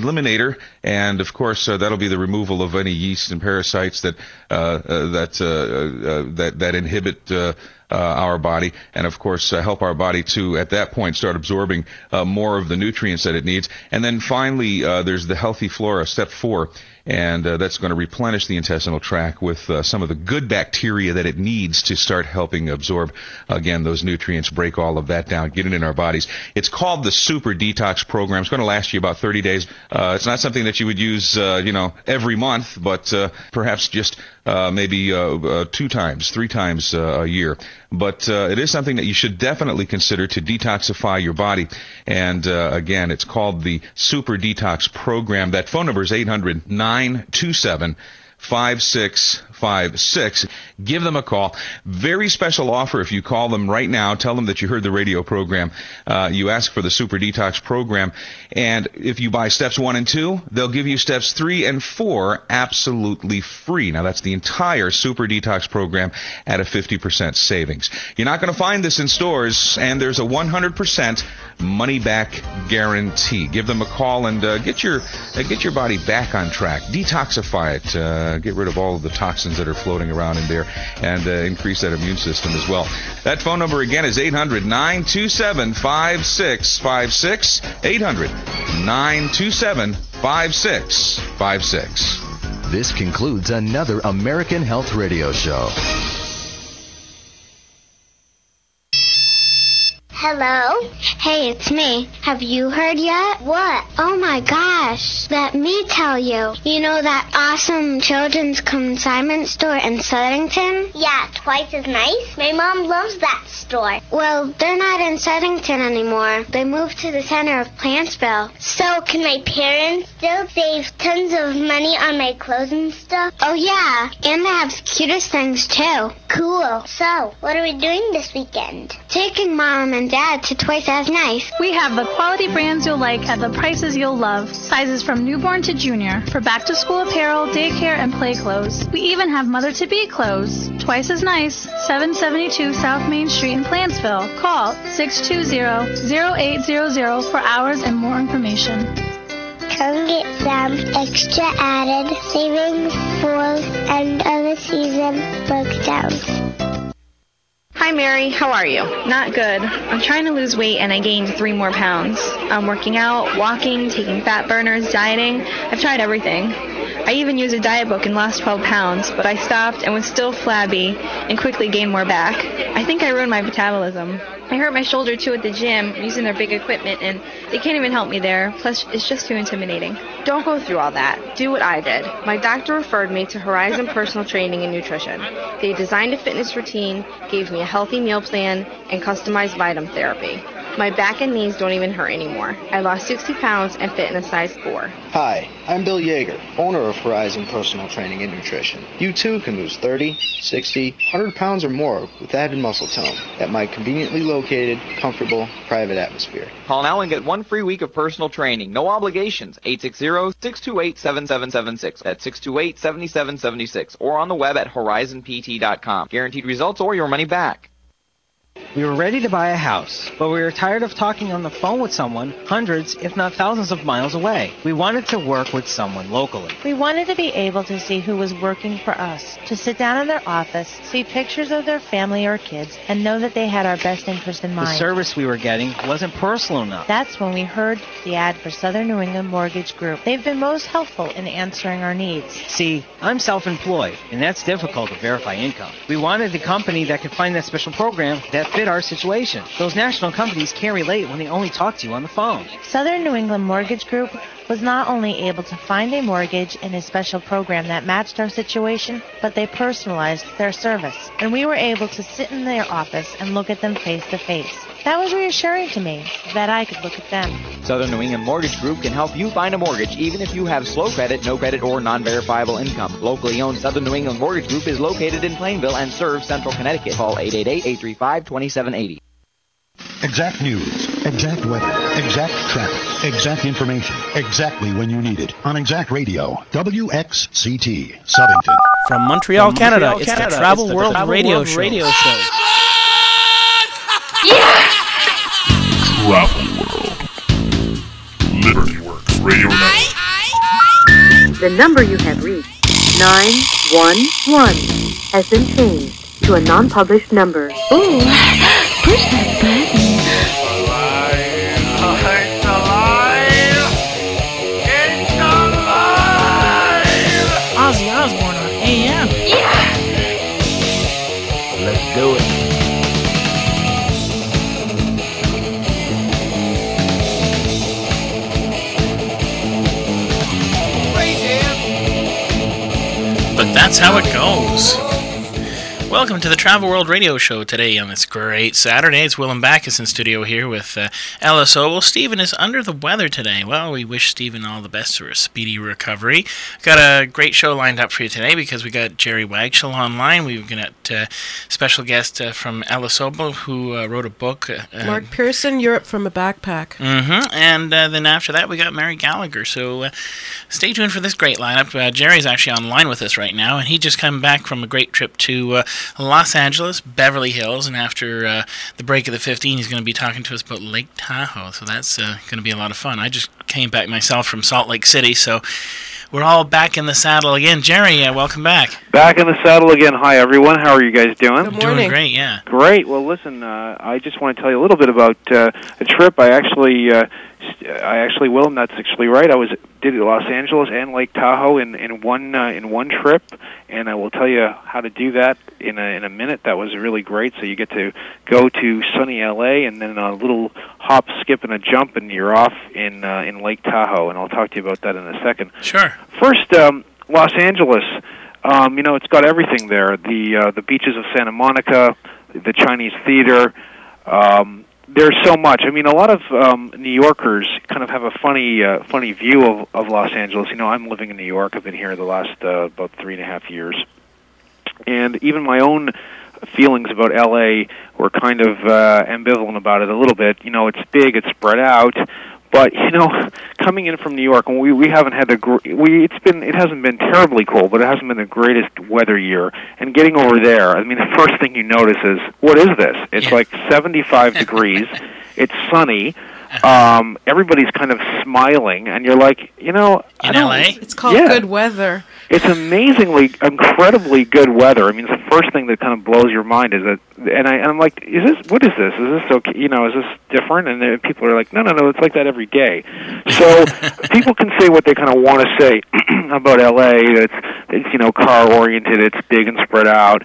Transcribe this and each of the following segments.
eliminator, and of course that'll be the removal of any yeast and parasites that inhibit our body, and of course help our body to at that point start absorbing more of the nutrients that it needs. And then finally there's the Healthy Flora, step 4. And that's going to replenish the intestinal tract with some of the good bacteria that it needs to start helping absorb, again, those nutrients, break all of that down, get it in our bodies. It's called the Super Detox Program. It's going to last you about 30 days. It's not something that you would use, every month, but perhaps just maybe 2 times, 3 times a year. But it is something that you should definitely consider to detoxify your body. And again, it's called the Super Detox Program. That phone number is 800-927-5656. Give them a call. Very special offer if you call them right now. Tell them that you heard the radio program. You ask for the Super Detox Program. And if you buy steps 1 and 2, they'll give you steps 3 and 4 absolutely free. Now, that's the entire Super Detox Program at a 50% savings. You're not going to find this in stores, and there's a 100% money-back guarantee. Give them a call and get your body back on track. Detoxify it. Get rid of all of the toxins that are floating around in there, and increase that immune system as well. That phone number again is 800-927-5656. 800-927-5656. This concludes another American Health Radio Show. Hello? Hey, it's me. Have you heard yet? What? Oh my gosh. Let me tell you. You know that awesome children's consignment store in Southington? Yeah, twice as nice. My mom loves that store. Well, they're not in Southington anymore. They moved to the center of Plantsville. So can my parents still save tons of money on my clothes and stuff? Oh yeah, and they have the cutest things too. Cool. So, what are we doing this weekend? Taking Mom and Dad to Twice as Nice. We have the quality brands you'll like at the prices you'll love. Sizes from newborn to junior for back-to-school apparel, daycare, and play clothes. We even have mother-to-be clothes. Twice as Nice, 772 South Main Street in Plantsville. Call 620-0800 for hours and more information. Come get some extra added savings for end of the season breakdowns. Hi, Mary. How are you? Not good. I'm trying to lose weight, and I gained 3 more pounds. I'm working out, walking, taking fat burners, dieting. I've tried everything. I even used a diet book and lost 12 pounds, but I stopped and was still flabby and quickly gained more back. I think I ruined my metabolism. I hurt my shoulder, too, at the gym using their big equipment, and they can't even help me there. Plus, it's just too intimidating. Don't go through all that. Do what I did. My doctor referred me to Horizon Personal Training and Nutrition. They designed a fitness routine, gave me a healthy meal plan, and customized vitamin therapy. My back and knees don't even hurt anymore. I lost 60 pounds and fit in a size 4. Hi, I'm Bill Yeager, owner of Horizon Personal Training and Nutrition. You too can lose 30, 60, 100 pounds or more with added muscle tone at my conveniently located, comfortable, private atmosphere. Call now and get 1 free week of personal training. No obligations. 860-628-7776. That's 628-7776. Or on the web at horizonpt.com. Guaranteed results or your money back. We were ready to buy a house, but we were tired of talking on the phone with someone hundreds, if not thousands of miles away. We wanted to work with someone locally. We wanted to be able to see who was working for us, to sit down in their office, see pictures of their family or kids, and know that they had our best interest in mind. The service we were getting wasn't personal enough. That's when we heard the ad for Southern New England Mortgage Group. They've been most helpful in answering our needs. See, I'm self-employed, and that's difficult to verify income. We wanted a company that could find that special program that fit our situation. Those national companies can't relate when they only talk to you on the phone. Southern New England Mortgage Group was not only able to find a mortgage in a special program that matched our situation, but they personalized their service. And we were able to sit in their office and look at them face to face. That was reassuring to me, that I could look at them. Southern New England Mortgage Group can help you find a mortgage even if you have slow credit, no credit, or non-verifiable income. Locally owned Southern New England Mortgage Group is located in Plainville and serves Central Connecticut. Call 888-835-2780. Exact news, exact weather, exact traffic, exact information, exactly when you need it. On Exact Radio, WXCT, Southington. From Montreal, Canada, it's the Travel World Radio Show. Travel World. Liberty Works Radio Network. The number you have reached, 911, has been changed to a non-published number. Ooh, push that button. Ozzy Osbourne on AM. Yeah! Let's do it. But that's how it goes. Welcome to the Travel World Radio Show today on this great Saturday. It's Willem Backus in studio here with Ella Sobel. Stephen is under the weather today. Well, we wish Stephen all the best for a speedy recovery. Got a great show lined up for you today because we got Jerry Wagshall online. We've got special guest from Ella Sobel who wrote a book. Mark Pearson, Europe from a Backpack. Mm-hmm. And then after that, we got Mary Gallagher. So stay tuned for this great lineup. Jerry's actually online with us right now, and he just come back from a great trip to Los Angeles, Beverly Hills, and after the break of the 15, he's going to be talking to us about Lake Tahoe, so that's going to be a lot of fun. I just came back myself from Salt Lake City, so we're all back in the saddle again. Jerry, welcome back. Back in the saddle again. Hi, everyone. How are you guys doing? Good morning. Doing great, yeah. Great. Well, listen, I just want to tell you a little bit about a trip. I actually, Willem, that's actually right. I did Los Angeles and Lake Tahoe in one trip, and I will tell you how to do that in a minute. That was really great. So you get to go to sunny LA, and then a little hop, skip, and a jump, and you're off in Lake Tahoe. And I'll talk to you about that in a second. Sure. First, Los Angeles. It's got everything there. The beaches of Santa Monica, the Chinese Theater. There's so much. I mean, a lot of New Yorkers kind of have a funny view of Los Angeles. I'm living in New York. I've been here the last about 3.5 years. And even my own feelings about L.A. were kind of ambivalent about it a little bit. It's big, it's spread out. But coming in from New York, and we haven't had it hasn't been terribly cold, but it hasn't been the greatest weather year. And getting over there, I mean, the first thing you notice is, what is this? It's like 75 degrees. It's sunny. Everybody's kind of smiling, and you're like, in LA, it's called good weather. It's incredibly good weather. I mean, it's the first thing that kind of blows your mind is that, and I'm like, what is this? Is this okay? Is this different? And people are like, no, it's like that every day. So people can say what they kind of want to say about LA. It's car oriented. It's big and spread out.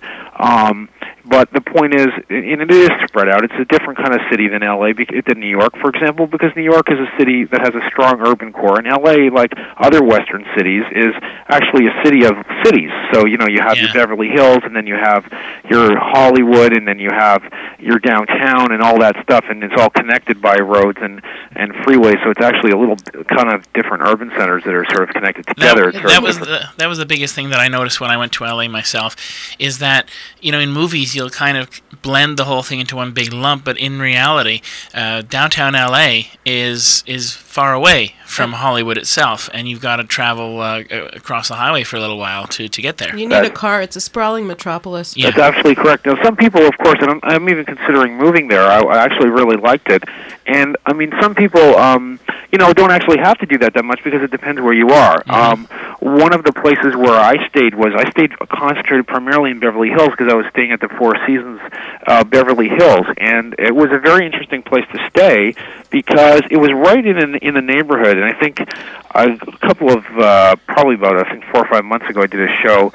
But the point is, and it is spread out, it's a different kind of city than L.A., than New York, for example, because New York is a city that has a strong urban core, and L.A., like other Western cities, is actually a city of cities. So, you have your Beverly Hills, and then you have your Hollywood, and then you have your downtown and all that stuff, and it's all connected by roads and freeways, so it's actually a little kind of different urban centers that are sort of connected together. That was the biggest thing that I noticed when I went to L.A. myself, is that, in movies, you'll kind of blend the whole thing into one big lump, but in reality, downtown LA is far away from Hollywood itself, and you've got to travel across the highway for a little while to get there. You need a car. It's a sprawling metropolis. Yeah. That's absolutely correct. Now, some people, of course, and I'm even considering moving there. I actually really liked it, and I mean, some people, don't actually have to do that much because it depends where you are. Mm-hmm. One of the places where I stayed concentrated primarily in Beverly Hills because I was staying at the Four Seasons Beverly Hills, and it was a very interesting place to stay because it was right in the neighborhood. And I think a couple of probably about 4 or 5 months ago, I did a show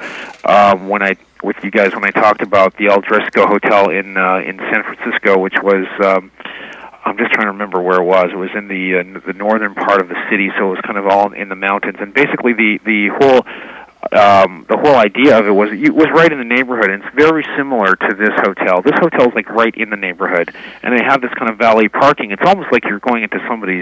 with you guys when I talked about the El Driscoll Hotel in San Francisco, which was. I'm just trying to remember where it was. It was in the northern part of the city, so it was kind of all in the mountains. And basically, the whole idea of it was right in the neighborhood, and it's very similar to this hotel. This hotel is like right in the neighborhood, and they have this kind of valet parking. It's almost like you're going into somebody's,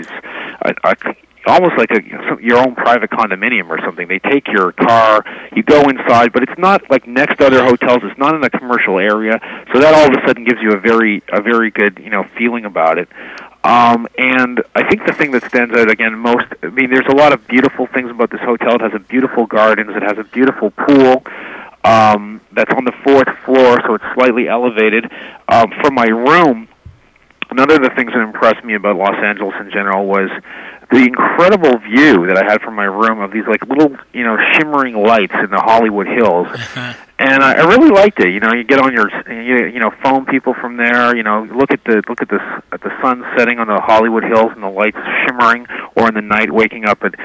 almost like your own private condominium or something. They take your car, you go inside, but it's not like next to other hotels. It's not in a commercial area, so that all of a sudden gives you a very good feeling about it. And I think the thing that stands out again most, I mean, there's a lot of beautiful things about this hotel. It has a beautiful gardens. It has a beautiful pool that's on the 4th floor, so it's slightly elevated. From my room, another of the things that impressed me about Los Angeles in general was the incredible view that I had from my room of these like little, shimmering lights in the Hollywood Hills. And I really liked it. You get on your, phone people from there. Look at the sun setting on the Hollywood Hills and the lights shimmering, or in the night waking up in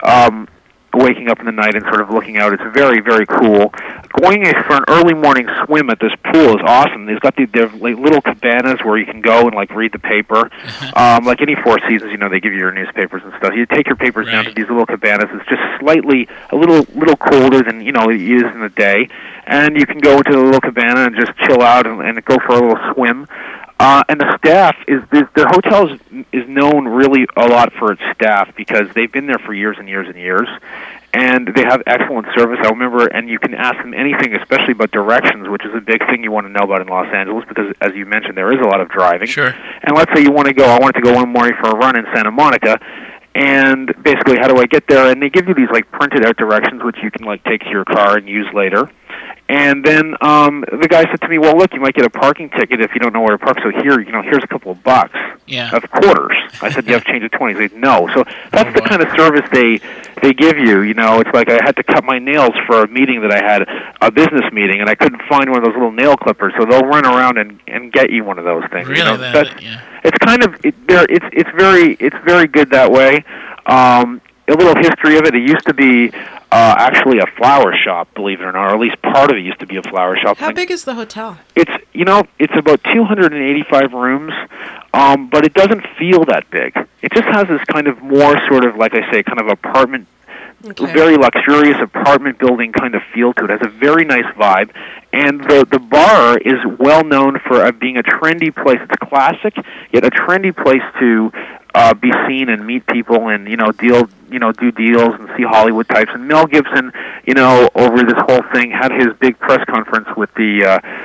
the night and sort of looking out. It's very, very cool. Going for an early morning swim at this pool is awesome. They've got they're like little cabanas where you can go and like read the paper. Like any Four Seasons, they give you your newspapers and stuff. You take your papers down to these little cabanas. It's just slightly a little colder than it is in the day, and you can go to the little cabana and just chill out and go for a little swim. And the staff the hotel is known really a lot for its staff because they've been there for years and years and years, and they have excellent service. I remember, and you can ask them anything, especially about directions, which is a big thing you want to know about in Los Angeles because, as you mentioned, there is a lot of driving. Sure. And let's say I wanted to go one morning for a run in Santa Monica, and basically, how do I get there? And they give you these like printed out directions, which you can like take to your car and use later. And then the guy said to me, "Well, look, you might get a parking ticket if you don't know where to park. So here's a couple of bucks of quarters." I said, "Do you have change of 20s?" He said, "No." So that's the kind of service they give you. It's like I had to cut my nails for a meeting that I had, a business meeting, and I couldn't find one of those little nail clippers. So they'll run around and get you one of those things. Really, it's kind of it's very good that way. A little history of it. It used to be actually a flower shop, believe it or not, or at least part of it used to be a flower shop. How big is the hotel? It's about 285 rooms, but it doesn't feel that big. It just has this kind of more sort of, like I say, kind of apartment, very luxurious apartment building kind of feel to it. It has a very nice vibe, and the bar is well known for being a trendy place. It's classic, yet a trendy place to be seen and meet people and do deals and see Hollywood types. And Mel Gibson, over this whole thing, had his big press conference with the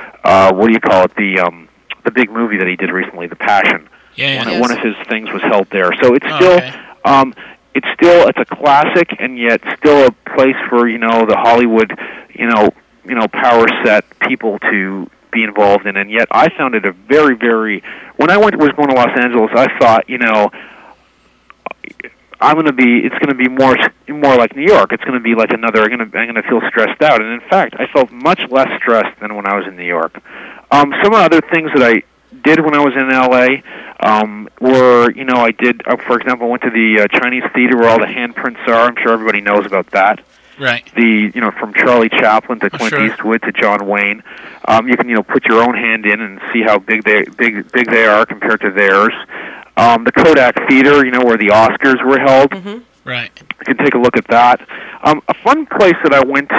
the big movie that he did recently, The Passion. One of his things was held there. So it's still. It's a classic, and yet still a place for the Hollywood power set people to be involved in. And yet I found it a very, very. When I was going to Los Angeles, I thought it's going to be more like New York. It's going to be like I'm going to feel stressed out. And in fact, I felt much less stressed than when I was in New York. Some other things that I did when I was in L.A. Were, I did, for example, I went to the Chinese theater where all the handprints are. I'm sure everybody knows about that. Right. From Charlie Chaplin to Clint Eastwood to John Wayne. You can, put your own hand in and see how big they are compared to theirs. The Kodak Theater, where the Oscars were held. Mm-hmm. Right. You can take a look at that. A fun place that I went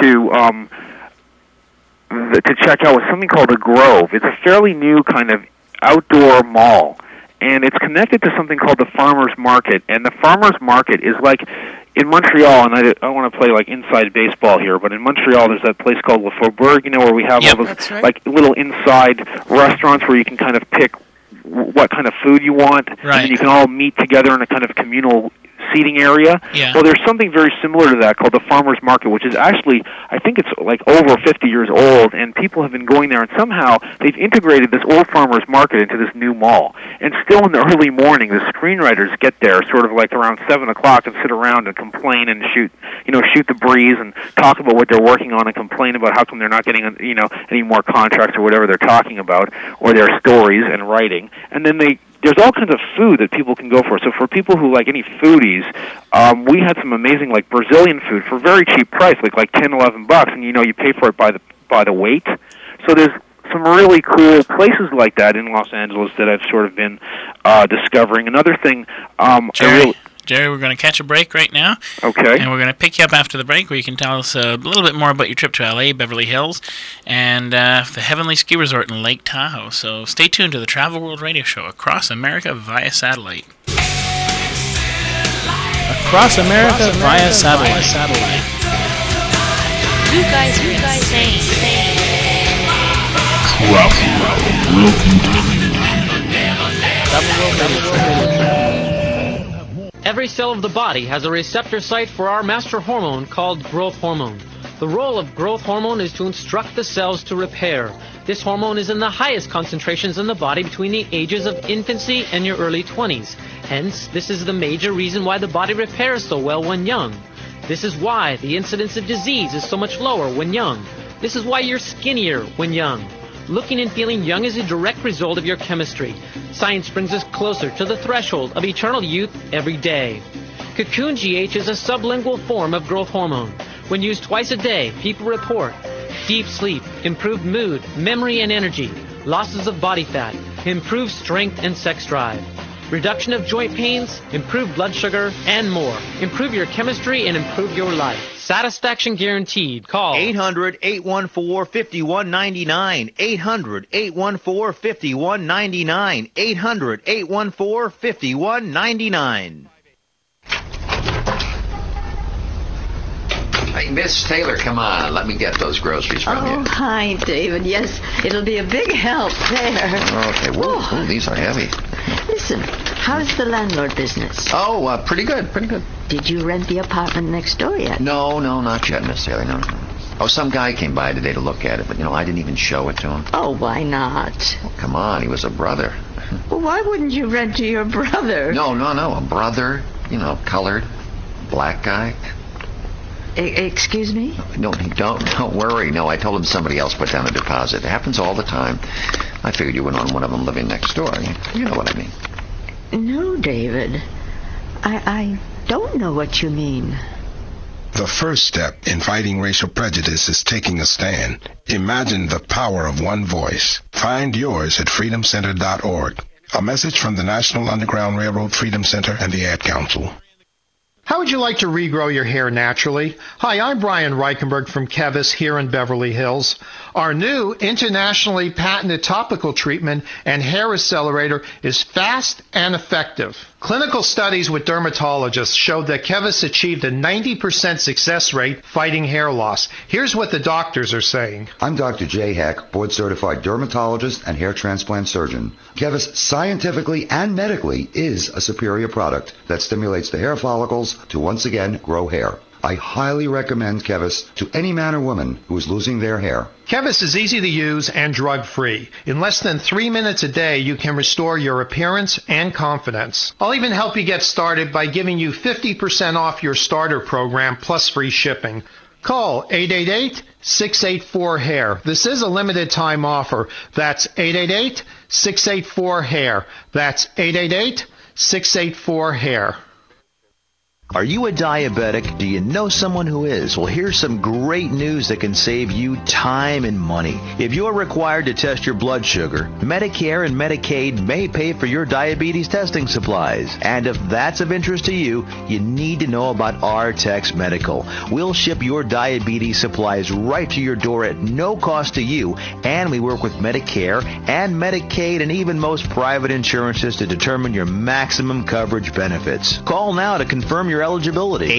to check out was something called the Grove. It's a fairly new kind of outdoor mall, and it's connected to something called the Farmers Market. And the Farmers Market is like in Montreal, and I don't want to play like inside baseball here, but in Montreal there's that place called Le Faubourg, where we have all those like little inside restaurants where you can kind of pick what kind of food you want, and then you can all meet together in a kind of communal seating area. Yeah. Well, there's something very similar to that called the Farmers Market, which is actually, I think it's like over 50 years old, and people have been going there, and somehow they've integrated this old Farmers Market into this new mall. And still in the early morning, the screenwriters get there sort of like around 7 o'clock and sit around and complain and shoot the breeze and talk about what they're working on and complain about how come they're not getting, any more contracts or whatever they're talking about, or their stories and writing. And then there's all kinds of food that people can go for. So for people who like any foodies, we had some amazing like Brazilian food for very cheap price, like $10-11, and you pay for it by the weight. So there's some really cool places like that in Los Angeles that I've sort of been discovering. Another thing, Jerry, we're going to catch a break right now. Okay. And we're going to pick you up after the break where you can tell us a little bit more about your trip to L.A., Beverly Hills, and the Heavenly Ski Resort in Lake Tahoe. So stay tuned to the Travel World Radio Show across America via satellite. Across America via satellite. You guys are insane. Travel World Radio Show. Every cell of the body has a receptor site for our master hormone called growth hormone. The role of growth hormone is to instruct the cells to repair. This hormone is in the highest concentrations in the body between the ages of infancy and your early 20s. Hence, this is the major reason why the body repairs so well when young. This is why the incidence of disease is so much lower when young. This is why you're skinnier when young. Looking and feeling young is a direct result of your chemistry. Science brings us closer to the threshold of eternal youth every day. Cocoon GH is a sublingual form of growth hormone. When used twice a day, people report deep sleep, improved mood, memory and energy, losses of body fat, improved strength and sex drive, reduction of joint pains, improved blood sugar, and more. Improve your chemistry and improve your life. Satisfaction guaranteed. Call 800-814-5199. 800-814-5199. 800-814-5199. Hey, Miss Taylor, come on. Let me get those groceries from you. Oh, hi, David. Yes, it'll be a big help there. Okay. Whoa, these are heavy. Listen, how's the landlord business? Oh, pretty good, pretty good. Did you rent the apartment next door yet? No, not yet, Miss Taylor, no. Oh, some guy came by today to look at it, but, I didn't even show it to him. Oh, why not? Oh, come on, he was a brother. Well, why wouldn't you rent to your brother? No, a brother, colored, black guy. Excuse me? No, don't worry. No, I told him somebody else put down a deposit. It happens all the time. I figured you wouldn't want one of them living next door. You know what I mean. No, David. I don't know what you mean. The first step in fighting racial prejudice is taking a stand. Imagine the power of one voice. Find yours at freedomcenter.org. A message from the National Underground Railroad Freedom Center and the Ad Council. How would you like to regrow your hair naturally? Hi, I'm Brian Reichenberg from Kevis here in Beverly Hills. Our new internationally patented topical treatment and hair accelerator is fast and effective. Clinical studies with dermatologists showed that Kevis achieved a 90% success rate fighting hair loss. Here's what the doctors are saying. I'm Dr. Jay Heck, board-certified dermatologist and hair transplant surgeon. Kevis scientifically and medically is a superior product that stimulates the hair follicles to once again grow hair. I highly recommend Kevis to any man or woman who is losing their hair. Kevis is easy to use and drug-free. In less than 3 minutes a day, you can restore your appearance and confidence. I'll even help you get started by giving you 50% off your starter program plus free shipping. Call 888-684-HAIR. This is a limited time offer. That's 888-684-HAIR. That's 888-684-HAIR. Are you a diabetic? Do you know someone who is? Well, here's some great news that can save you time and money. If you're required to test your blood sugar, Medicare and Medicaid may pay for your diabetes testing supplies. And if that's of interest to you, you need to know about Artex Medical. We'll ship your diabetes supplies right to your door at no cost to you, and we work with Medicare and Medicaid and even most private insurances to determine your maximum coverage benefits. Call now to confirm your eligibility.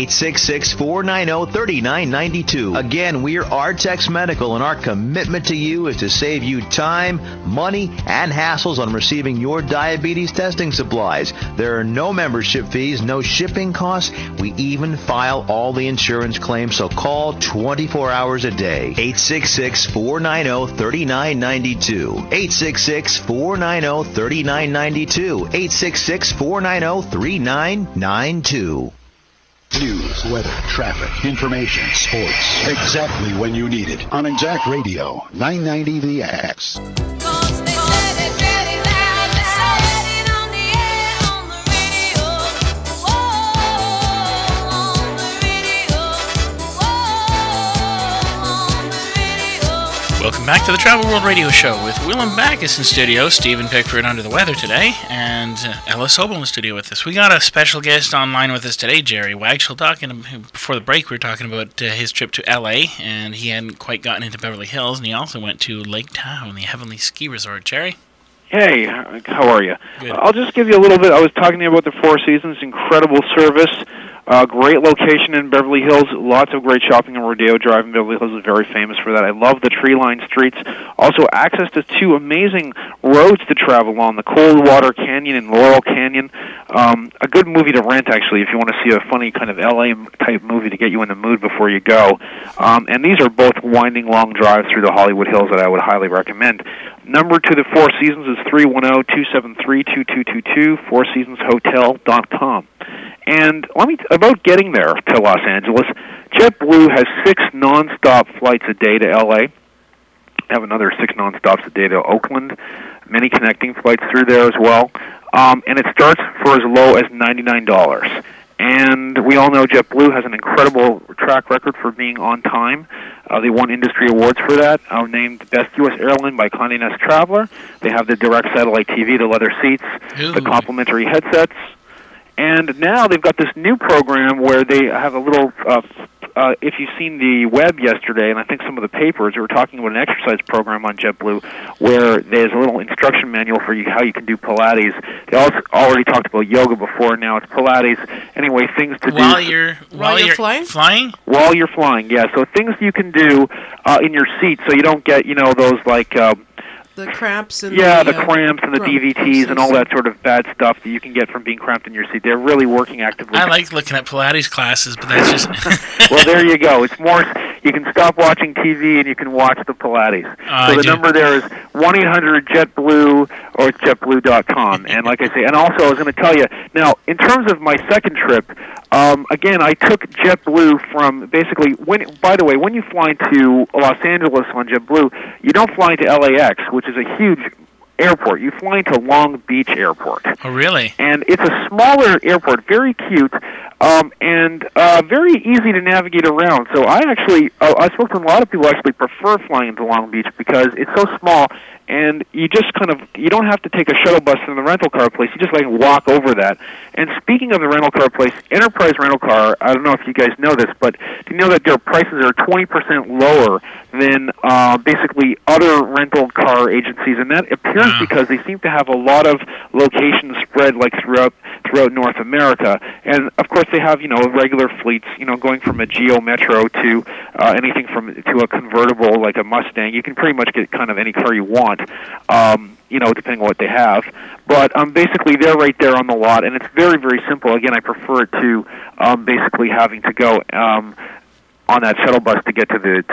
866-490-3992. Again, we're Artex Medical, and our commitment to you is to save you time, money, and hassles on receiving your diabetes testing supplies. There are no membership fees, no shipping costs. We even file all the insurance claims, so call 24 hours a day. 866-490-3992. 866-490-3992. 866-490-3992. News, weather, traffic, information, sports. Exactly when you need it. On Exact Radio, 990 The X. Welcome back to the Travel World Radio Show with Willem Backus in studio, Stephen Pickford under the weather today, and Ella Sobel in the studio with us. We got a special guest online with us today, Jerry Wagshall. Before the break, we were talking about his trip to LA, and he hadn't quite gotten into Beverly Hills, and he also went to Lake Tahoe, the Heavenly Ski Resort. Jerry? Hey, how are you? Good. I'll just give you a little bit. I was talking to you about the Four Seasons, incredible service. Great location in Beverly Hills. Lots of great shopping in Rodeo Drive in Beverly Hills is very famous for that. I love the tree-lined streets. Also, access to two amazing roads to travel on, the Coldwater Canyon and Laurel Canyon. A good movie to rent, actually, if you want to see a funny kind of LA-type movie to get you in the mood before you go. And these are both winding, long drives through the Hollywood Hills that I would highly recommend. Number to the Four Seasons is 310-273-2222, fourseasonshotel.com. And about getting there to Los Angeles, JetBlue has 6 nonstop flights a day to LA. They have another 6 nonstops a day to Oakland, many connecting flights through there as well. And it starts for as low as $99. And we all know JetBlue has an incredible track record for being on time. They won industry awards for that. Named Best U.S. Airline by Condé Nast Traveler. They have the direct satellite TV, the leather seats, the complimentary headsets. And now they've got this new program where they have a little, if you've seen the web yesterday, and I think some of the papers, they were talking about an exercise program on JetBlue where there's a little instruction manual for you how you can do Pilates. They also already talked about yoga before, now it's Pilates. Anyway, things to do. While you're flying? While you're flying, yeah. So things you can do in your seat so you don't get, those like... the cramps and the cramps and the DVTs and all that sort of bad stuff that you can get from being cramped in your seat. They're really working actively. I like looking at Pilates classes, but that's just... Well, there you go. It's more... You can stop watching TV and you can watch the Pilates. So the number there is 1-800-JetBlue or it's JetBlue.com. And like I say, and also I was going to tell you, now, in terms of my second trip, again, I took JetBlue from basically... By the way, when you fly into Los Angeles on JetBlue, you don't fly into LAX, which is a huge airport. You fly into Long Beach Airport. Oh, really? And it's a smaller airport, very cute, and very easy to navigate around. So I spoke to a lot of people who actually prefer flying into Long Beach because it's so small, and you just you don't have to take a shuttle bus from the rental car place. You just walk over that. And speaking of the rental car place, Enterprise Rental Car, I don't know if you guys know this, but do you know that their prices are 20% lower than basically other rental car agencies? And that appears because they seem to have a lot of locations spread throughout North America. And of course they have, regular fleets, going from a Geo Metro to anything to a convertible like a Mustang. You can pretty much get kind of any car you want. Depending on what they have. But basically, they're right there on the lot, and it's very, very simple. Again, I prefer it to basically having to go on that shuttle bus to get to the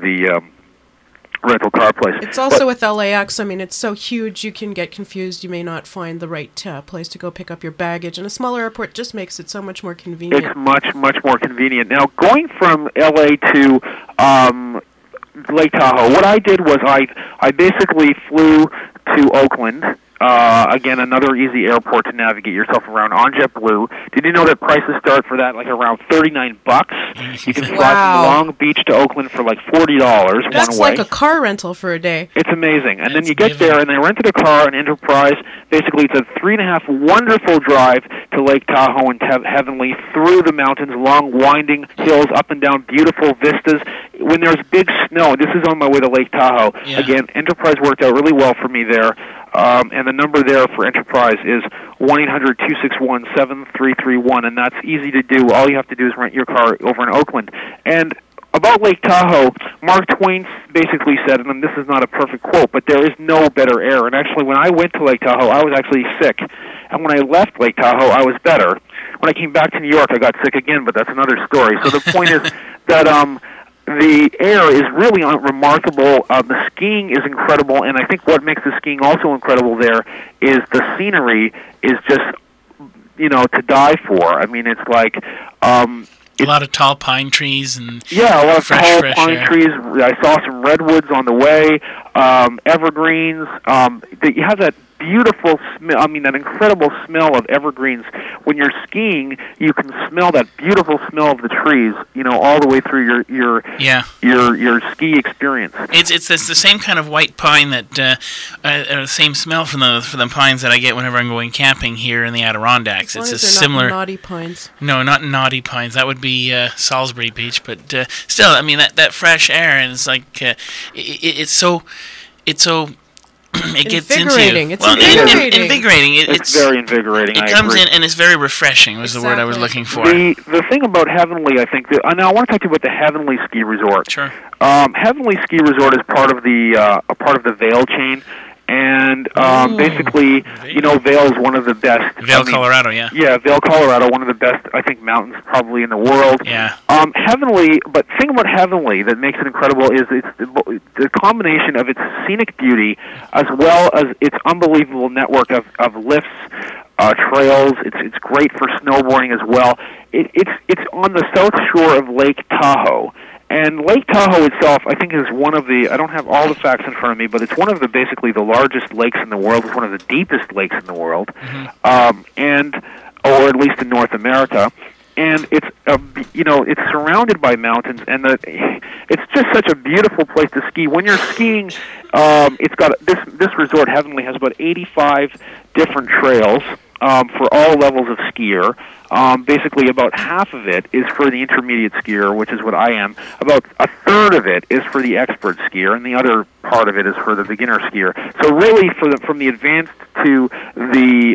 rental car place. It's also with LAX. I mean, it's so huge, you can get confused. You may not find the right place to go pick up your baggage. And a smaller airport just makes it so much more convenient. It's much, much more convenient. Now, going from LA to Lake Tahoe, what I did was I basically flew to Oakland. Again, another easy airport to navigate yourself around on JetBlue. Did you know that prices start for that around $39? You can fly from Long Beach to Oakland for $40 That's one way. like a car rental for a day. It's amazing. And then you get there, and they rented a car, an Enterprise. Basically, it's a 3.5 wonderful drive to Lake Tahoe and Heavenly, through the mountains, long winding hills, up and down beautiful vistas. When there's big snow, this is on my way to Lake Tahoe. Yeah. Again, Enterprise worked out really well for me there. And the number there for Enterprise is 1-800-261-7331, and that's easy to do. All you have to do is rent your car over in Oakland. And about Lake Tahoe, Mark Twain basically said, and this is not a perfect quote, but there is no better air. And actually, when I went to Lake Tahoe, I was actually sick. And when I left Lake Tahoe, I was better. When I came back to New York, I got sick again, but that's another story. So the point is that... the air is really remarkable. The skiing is incredible, and I think what makes the skiing also incredible there is the scenery is just, to die for. I mean, it's like... a lot of tall pine trees and a lot of fresh pine air. trees. I saw some redwoods on the way, evergreens. You have that beautiful smell. I mean, that incredible smell of evergreens. When you're skiing, you can smell that beautiful smell of the trees. All the way through your ski experience. It's the same kind of white pine that same smell from the pines that I get whenever I'm going camping here in the Adirondacks. As long it's as a they're similar. not naughty pines. No, not naughty pines. That would be Salisbury Beach, but still, I mean that fresh air, and it's like it's so it gets into invigorating. It's invigorating. It's very invigorating. It comes in and it's very refreshing. Was the word I was looking for. The thing about Heavenly, I think. Now I want to talk to you about the Heavenly Ski Resort. Sure. Heavenly Ski Resort is part of the Vail chain. And basically, Vail is one of the best. Vail, Colorado, yeah. Yeah, Vail, Colorado, one of the best, I think, mountains probably in the world. Yeah. Heavenly, but the thing about Heavenly that makes it incredible is it's the combination of its scenic beauty as well as its unbelievable network of lifts, trails. It's great for snowboarding as well. It's on the south shore of Lake Tahoe. And Lake Tahoe itself, I think, is one of the, I don't have all the facts in front of me, but it's one of the basically the largest lakes in the world. It's one of the deepest lakes in the world, or at least in North America. And it's, it's surrounded by mountains, and it's just such a beautiful place to ski. When you're skiing, it's got this resort, Heavenly, has about 85 different trails for all levels of skier. Basically, about half of it is for the intermediate skier, which is what I am. About a third of it is for the expert skier, and the other part of it is for the beginner skier. So really, from the advanced to the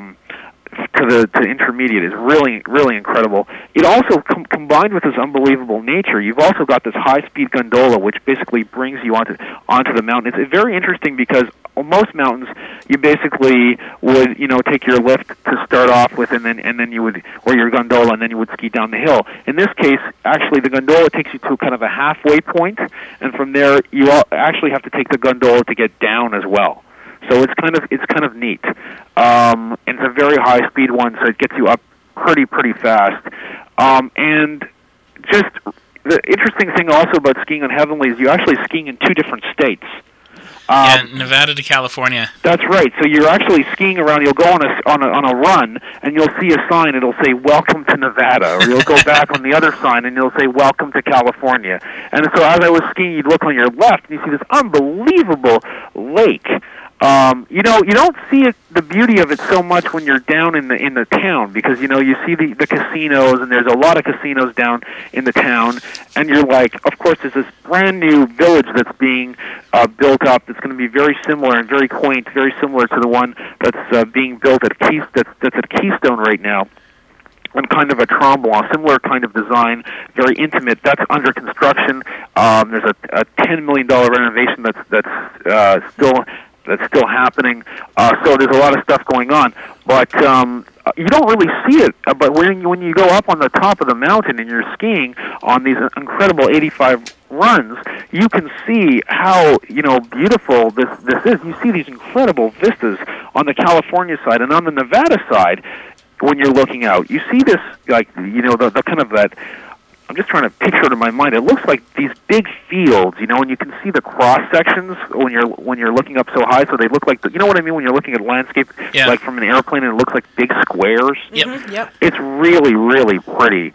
to intermediate is really, really incredible. It also, combined with this unbelievable nature, you've also got this high-speed gondola, which basically brings you onto the mountain. It's very interesting because most mountains, you basically would, take your lift to start off with, and then you would, or your gondola, and then you would ski down the hill. In this case, actually, the gondola takes you to kind of a halfway point, and from there, you actually have to take the gondola to get down as well. So it's kind of neat. And it's a very high speed one, so it gets you up pretty fast. And just the interesting thing also about skiing on Heavenly is you're actually skiing in two different states. Nevada to California. That's right. So you're actually skiing around. You'll go on a run, and you'll see a sign. It'll say "Welcome to Nevada," or you'll go back on the other sign, and it'll say "Welcome to California." And so as I was skiing, you'd look on your left, and you see this unbelievable lake. You don't see the beauty of it so much when you're down in the town, because you see the casinos, and there's a lot of casinos down in the town, and you're like, of course, there's this brand new village that's being built up that's going to be very similar and very quaint, very similar to the one that's being built at that's at Keystone right now. And kind of a Tremblant, similar kind of design, very intimate. That's under construction. There's a $10 million renovation that's still happening. So there's a lot of stuff going on, but you don't really see it. But when you go up on the top of the mountain and you're skiing on these incredible 85 runs, you can see how beautiful this is. You see these incredible vistas on the California side, and on the Nevada side, when you're looking out, you see this the kind of that. I'm just trying to picture it in my mind. It looks like these big fields, and you can see the cross sections when you're looking up so high. So they look like you know what I mean when you're looking at landscape, like from an airplane, and it looks like big squares. Yep. It's really, really pretty.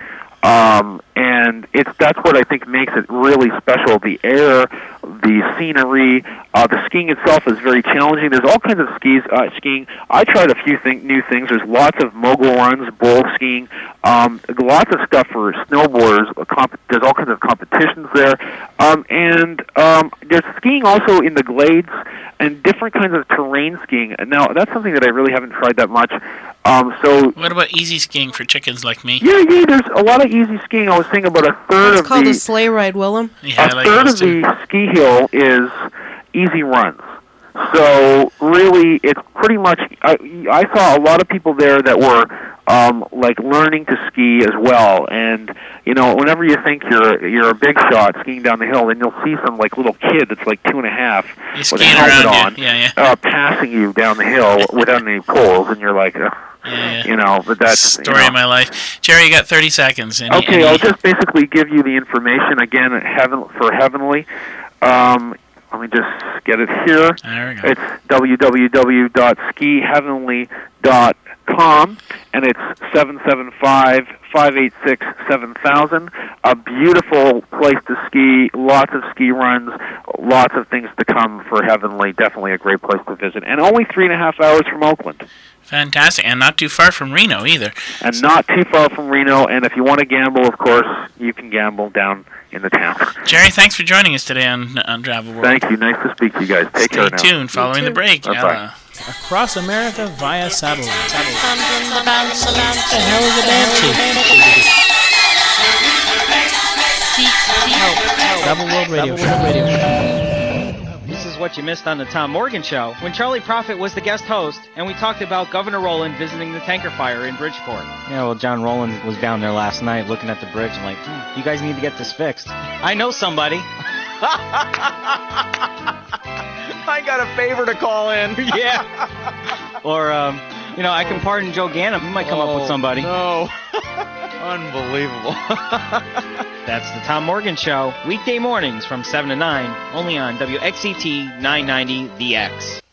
And that's what I think makes it really special. The air, the scenery, the skiing itself is very challenging. There's all kinds of skiing. I tried a few new things. There's lots of mogul runs, bowl skiing, lots of stuff for snowboarders. There's all kinds of competitions there. And there's skiing also in the glades and different kinds of terrain skiing. Now, that's something that I really haven't tried that much. What about easy skiing for chickens like me? Yeah, there's a lot of easy skiing. I was saying about a third It's called a sleigh ride, Willem. Yeah, a third of the ski hill is easy runs. So really, it's pretty much. I saw a lot of people there that were learning to ski as well. And whenever you think you're a big shot skiing down the hill, then you'll see some little kid that's 2.5 with a helmet on, passing you down the hill without any poles, and you're like. But that's story of my life. Jerry, you got 30 seconds. I'll just basically give you the information again for Heavenly. Let me just get it here. There we go. It's www.skiheavenly.com, and it's 775-586-7000. A beautiful place to ski, lots of ski runs, lots of things to come for Heavenly. Definitely a great place to visit, and only 3.5 hours from Oakland. Fantastic, and not too far from Reno either. And not too far from Reno, and if you want to gamble, of course, you can gamble down in the town. Jerry, thanks for joining us today on Travel World. Thank you. Nice to speak to you guys. Take care now. Stay tuned. Following the break, Bye-bye. Across America via satellite. The bounce. What the hell is a banshee? Seek help. Travel World Radio Show. This is what you missed on the Tom Morgan Show, when Charlie Prophet was the guest host, and we talked about Governor Rowland visiting the tanker fire in Bridgeport. Yeah, well, John Rowland was down there last night looking at the bridge and like, you guys need to get this fixed. I know somebody. I got a favor to call in. Yeah. Or, I can pardon Joe Ganim. He might come up with somebody. No. Unbelievable. That's the Tom Morgan Show, weekday mornings from 7 to 9, only on WXCT 990 The X.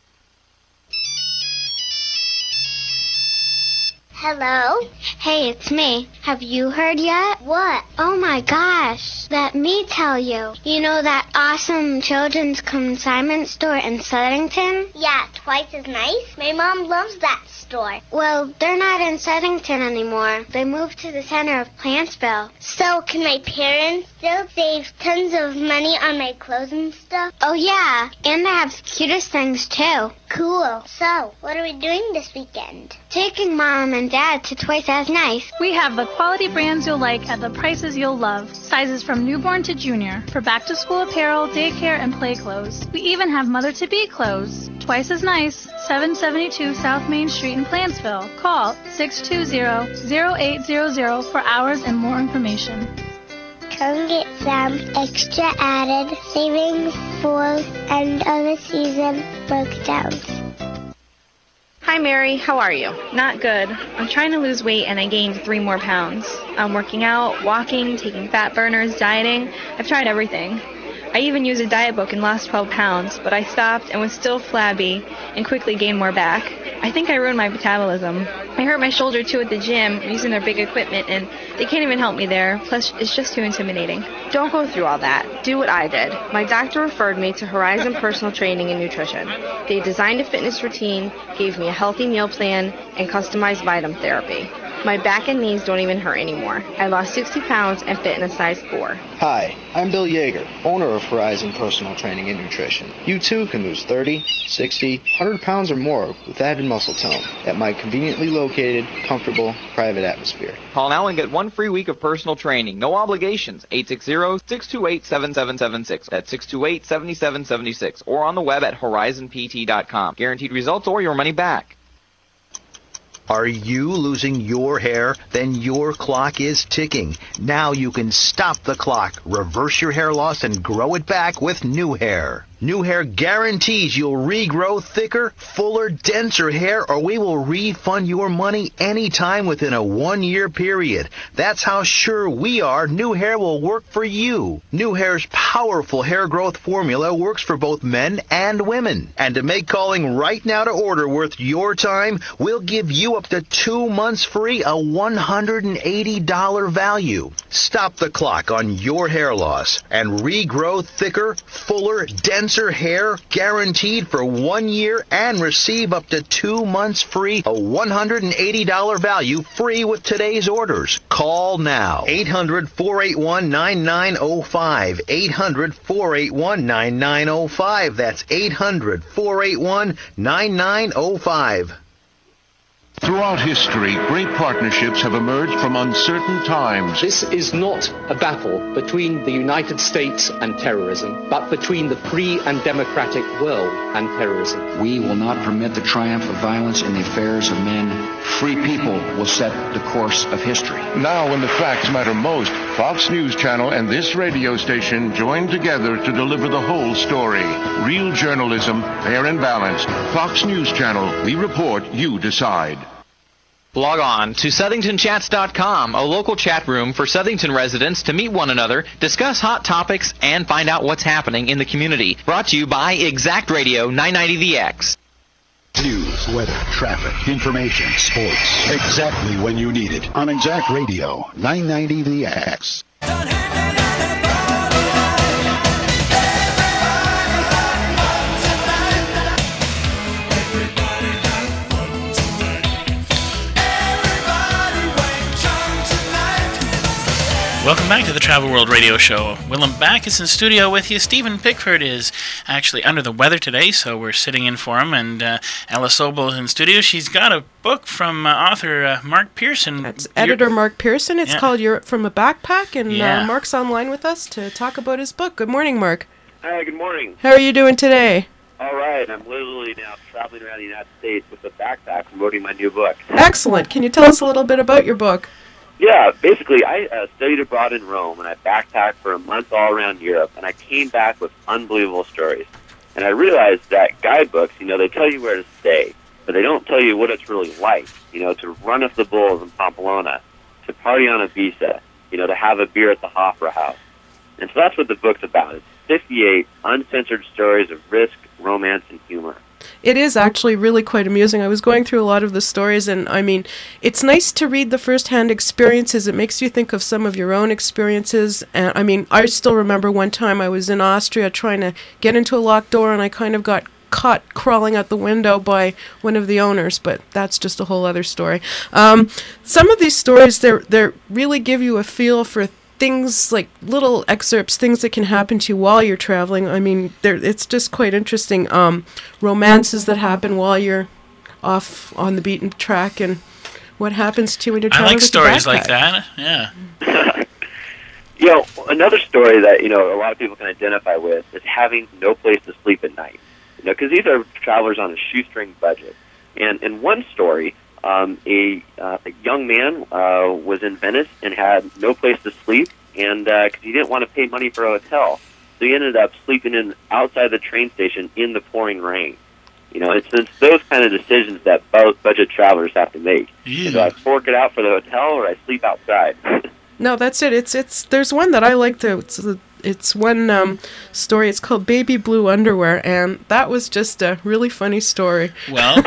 Hello? Hey, it's me. Have you heard yet? What? Oh my gosh. Let me tell you. You know that awesome children's consignment store in Southington? Yeah, twice as nice. My mom loves that store. Well, they're not in Southington anymore. They moved to the center of Plantsville. So, can my parents still save tons of money on my clothes and stuff? Oh yeah, and they have the cutest things too. Cool. So, what are we doing this weekend? Taking Mom and Dad to Twice as Nice. We have the quality brands you'll like at the prices you'll love. Sizes from newborn to junior for back-to-school apparel, daycare, and play clothes. We even have mother-to-be clothes. Twice as Nice, 772 South Main Street in Plantsville. Call 620-0800 for hours and more information. Come get some extra added savings for end of the season breakdowns. Hi, Mary. How are you? Not good. I'm trying to lose weight and I gained 3 more pounds. I'm working out, walking, taking fat burners, dieting. I've tried everything. I even used a diet book and lost 12 pounds, but I stopped and was still flabby and quickly gained more back. I think I ruined my metabolism. I hurt my shoulder too at the gym using their big equipment, and they can't even help me there. Plus, it's just too intimidating. Don't go through all that. Do what I did. My doctor referred me to Horizon Personal Training and Nutrition. They designed a fitness routine, gave me a healthy meal plan, and customized vitamin therapy. My back and knees don't even hurt anymore. I lost 60 pounds and fit in a size 4. Hi, I'm Bill Yeager, owner of Horizon Personal Training and Nutrition. You too can lose 30, 60, 100 pounds or more with added muscle tone at my conveniently located, comfortable, private atmosphere. Call now and get 1 free week of personal training. No obligations. 860-628-7776. That's 628-7776. Or on the web at horizonpt.com. Guaranteed results or your money back. Are you losing your hair? Then your clock is ticking. Now you can stop the clock, reverse your hair loss, and grow it back with New Hair. New Hair guarantees you'll regrow thicker, fuller, denser hair, or we will refund your money anytime within a 1-year period. That's how sure we are New Hair will work for you. New Hair's powerful hair growth formula works for both men and women. And to make calling right now to order worth your time, we'll give you up to 2 months free, a $180 value. Stop the clock on your hair loss and regrow thicker, fuller, denser hair, guaranteed for 1 year, and receive up to 2 months free, a $180 value, free with today's orders. Call now. 800-481-9905. 800-481-9905. That's 800-481-9905. Throughout history, great partnerships have emerged from uncertain times. This is not a battle between the United States and terrorism, but between the free and democratic world and terrorism. We will not permit the triumph of violence in the affairs of men. Free people will set the course of history. Now, when the facts matter most, Fox News Channel and this radio station join together to deliver the whole story. Real journalism, fair and balanced. Fox News Channel, we report, you decide. Log on to SouthingtonChats.com, a local chat room for Southington residents to meet one another, discuss hot topics, and find out what's happening in the community. Brought to you by Exact Radio 990 The X. News, weather, traffic, information, sports. Exactly when you need it. On Exact Radio 990 The X. Welcome back to the Travel World Radio Show. Willem Backus in studio with you. Stephen Pickford is actually under the weather today, so we're sitting in for him. And Ella Sobel is in studio. She's got a book from author Mark Pearson. That's editor Mark Pearson. It's called Europe from a Backpack, and Mark's online with us to talk about his book. Good morning, Mark. Hi, good morning. How are you doing today? All right, I'm literally now traveling around the United States with a backpack promoting my new book. Excellent. Can you tell us a little bit about your book? Yeah, basically, I studied abroad in Rome, and I backpacked for a month all around Europe, and I came back with unbelievable stories. And I realized that guidebooks, they tell you where to stay, but they don't tell you what it's really like, to run with the bulls in Pamplona, to party on Ibiza, to have a beer at the Hofra House. And so that's what the book's about. It's 58 uncensored stories of risk, romance, and humor. It is actually really quite amusing. I was going through a lot of the stories, and it's nice to read the first-hand experiences. It makes you think of some of your own experiences. And I still remember one time I was in Austria trying to get into a locked door, and I kind of got caught crawling out the window by one of the owners, but that's just a whole other story. Some of these stories, they really give you a feel for things like little excerpts, things that can happen to you while you're traveling. It's just quite interesting. Romances that happen while you're off on the beaten track, and what happens to you when you're traveling. I like stories like that. Yeah. Another story that a lot of people can identify with is having no place to sleep at night. Because these are travelers on a shoestring budget. And in one story, a young man was in Venice and had no place to sleep, and because he didn't want to pay money for a hotel, so he ended up sleeping outside the train station in the pouring rain. It's those kind of decisions that budget travelers have to make. Do I fork it out for the hotel, or I sleep outside? No, that's it. There's one that I like to. It's one story. It's called Baby Blue Underwear, and that was just a really funny story. Well,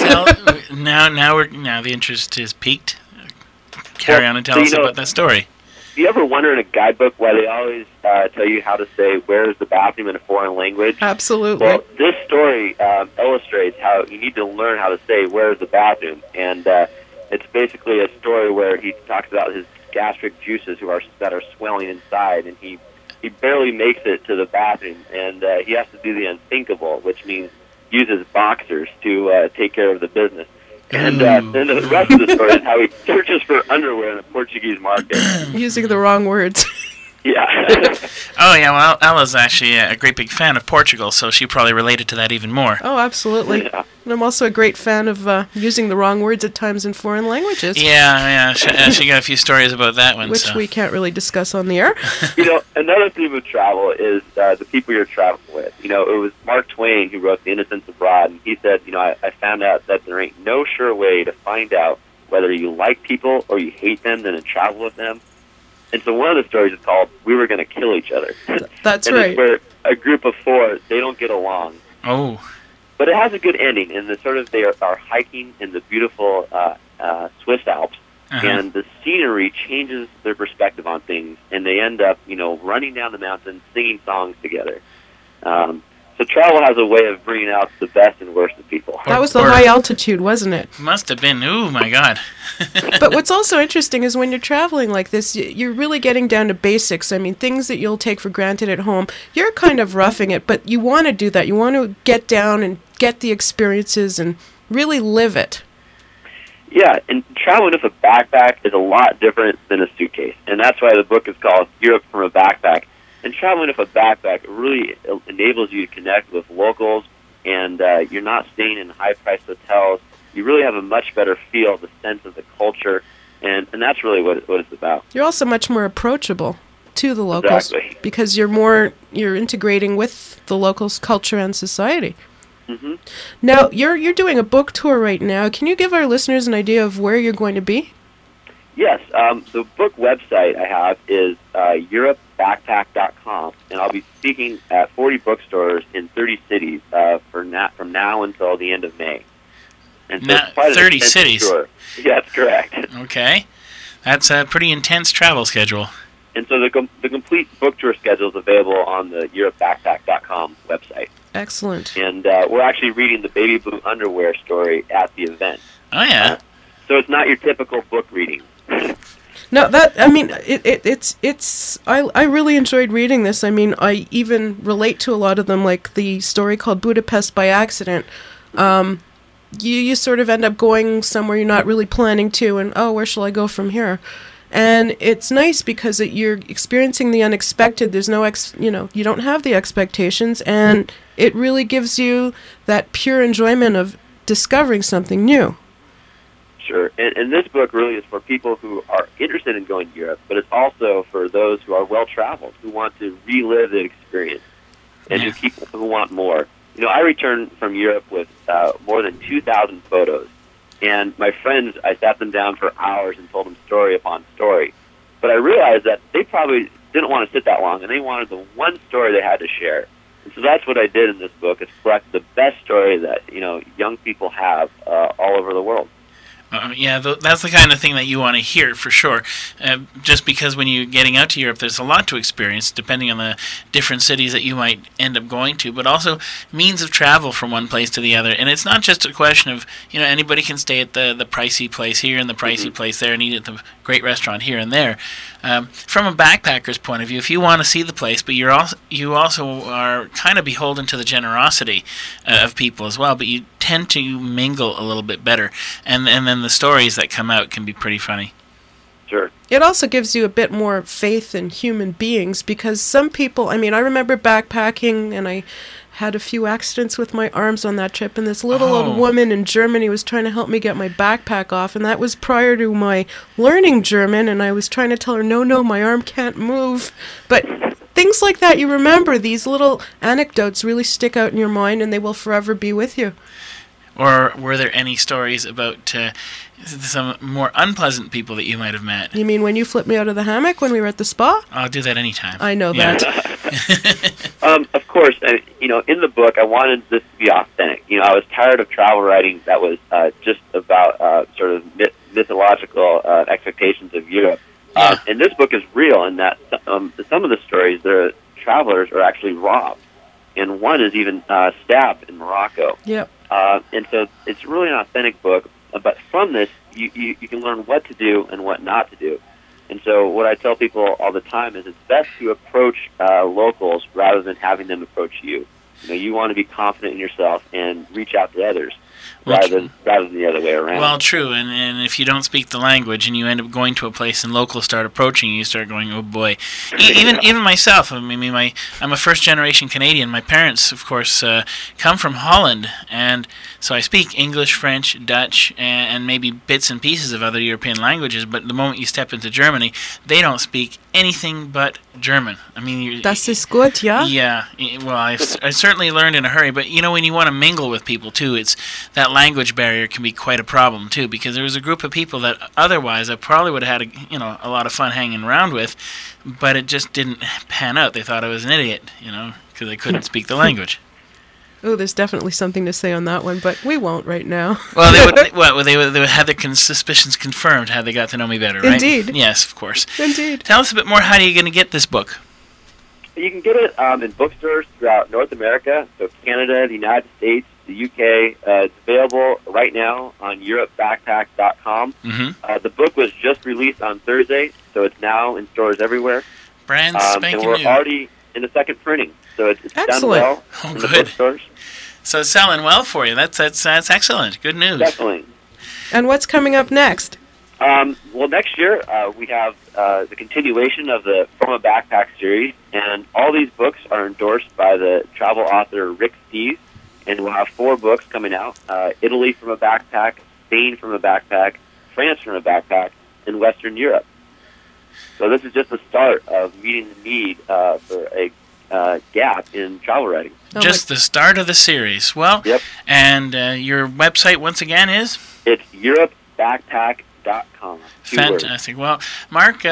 now the interest is piqued. Carry on and tell us about that story. Do you ever wonder in a guidebook why they always tell you how to say "where's the bathroom" in a foreign language? Absolutely. Well, this story illustrates how you need to learn how to say "where's the bathroom," and it's basically a story where he talks about his gastric juices that are swelling inside, and he barely makes it to the bathroom, and he has to do the unthinkable, which means use his boxers to take care of the business. And then the rest of the story is how he searches for underwear in a Portuguese market. Using the wrong words. Yeah. Oh, yeah, well, Ella's actually a great big fan of Portugal, so she probably related to that even more. Oh, absolutely. Yeah. And I'm also a great fan of using the wrong words at times in foreign languages. Yeah, she got a few stories about that one. Which we can't really discuss on the air. Another theme of travel is the people you're traveling with. It was Mark Twain who wrote The Innocents Abroad, and he said, I found out that there ain't no sure way to find out whether you like people or you hate them than to travel with them. And so one of the stories is called "We Were Going to Kill Each Other." That's and right. It's where a group of four, they don't get along. Oh. But it has a good ending, and they are hiking in the beautiful Swiss Alps, and the scenery changes their perspective on things, and they end up, running down the mountain, singing songs together. So travel has a way of bringing out the best and worst of people. That was the high altitude, wasn't it? Must have been. Oh, my God. But what's also interesting is when you're traveling like this, you're really getting down to basics. Things that you'll take for granted at home, you're kind of roughing it, but you want to do that. You want to get down and get the experiences and really live it. Yeah, and traveling with a backpack is a lot different than a suitcase, and that's why the book is called Europe from a Backpack. And traveling with a backpack really enables you to connect with locals, and you're not staying in high-priced hotels. You really have a much better feel, the sense of the culture, and that's really what it's about. You're also much more approachable to the locals. Exactly. Because you're integrating with the locals' culture and society. Mm-hmm. Now, you're doing a book tour right now. Can you give our listeners an idea of where you're going to be? Yes, the book website I have is EuropeBackpack.com, and I'll be speaking at 40 bookstores in 30 cities from now until the end of May. And so it's quite 30 cities? Tour. Yeah, that's correct. Okay. That's a pretty intense travel schedule. And so the complete book tour schedule is available on the EuropeBackpack.com website. Excellent. And we're actually reading the Baby Blue Underwear story at the event. Oh, yeah. So it's not your typical book reading. No, I really enjoyed reading this. I mean, I even relate to a lot of them, like the story called Budapest by Accident. You sort of end up going somewhere you're not really planning to, and where shall I go from here? And it's nice because you're experiencing the unexpected. There's no you don't have the expectations, and it really gives you that pure enjoyment of discovering something new. Sure. And this book really is for people who are interested in going to Europe, but it's also for those who are well-traveled, who want to relive the experience, and who want more. I returned from Europe with more than 2,000 photos. And my friends, I sat them down for hours and told them story upon story. But I realized that they probably didn't want to sit that long, and they wanted the one story they had to share. And so that's what I did in this book, is collect the best story that young people have all over the world. That's the kind of thing that you want to hear, for sure. Just because when you're getting out to Europe, there's a lot to experience, depending on the different cities that you might end up going to, but also means of travel from one place to the other. And it's not just a question of, anybody can stay at the pricey place here and the pricey place there and eat at the great restaurant here and there. From a backpacker's point of view, if you want to see the place, but you also are kind of beholden to the generosity of people as well, but you tend to mingle a little bit better. And then the stories that come out can be pretty funny. Sure. It also gives you a bit more faith in human beings, because some people, I remember backpacking, and I had a few accidents with my arms on that trip, and this little old woman in Germany was trying to help me get my backpack off, and that was prior to my learning German, and I was trying to tell her, no, my arm can't move. But things like that, you remember, these little anecdotes really stick out in your mind, and they will forever be with you. Or were there any stories about some more unpleasant people that you might have met? You mean when you flipped me out of the hammock when we were at the spa? I'll do that anytime. I know that. Of course, in the book, I wanted this to be authentic. I was tired of travel writing that was just about sort of mythological expectations of Europe. And this book is real in that some of the stories, the travelers are actually robbed, and one is even stabbed in Morocco. Yep. And so it's really an authentic book, but from this, you can learn what to do and what not to do. And so what I tell people all the time is it's best to approach locals rather than having them approach you. You want to be confident in yourself and reach out to others. Rather than the other way around. Well, true, and if you don't speak the language and you end up going to a place and locals start approaching you, you start going, oh boy. Even myself, I'm a first-generation Canadian. My parents, of course, come from Holland, and so I speak English, French, Dutch, and maybe bits and pieces of other European languages, but the moment you step into Germany, they don't speak anything but German. Das ist gut, ja? Yeah, well, I certainly learned in a hurry, but when you want to mingle with people, too, it's that language barrier can be quite a problem too, because there was a group of people that otherwise I probably would have had a lot of fun hanging around with, but it just didn't pan out. They thought I was an idiot, because I couldn't speak the language. Oh, there's definitely something to say on that one, but we won't right now. Well, they would have their suspicions confirmed had they got to know me better, right? Indeed. Yes, of course. Indeed. Tell us a bit more. How are you going to get this book? You can get it in bookstores throughout North America, so Canada, the United States, the UK. It's available right now on EuropeBackpack.com. Mm-hmm. The book was just released on Thursday, so it's now in stores everywhere. Brand spanking and we're new. already in the second printing, so it's done well in the bookstores. So it's selling well for you. That's excellent. Good news. Definitely. And what's coming up next? Well, next year we have the continuation of the From a Backpack series, and all these books are endorsed by the travel author Rick Steves, and we'll have 4 books coming out: Italy from a Backpack, Spain from a Backpack, France from a Backpack, and Western Europe. So this is just the start of meeting the need for a gap in travel writing. Just the start of the series. Well, yep. And your website once again is? It's EuropeBackpack.com. Fantastic. Well, Mark,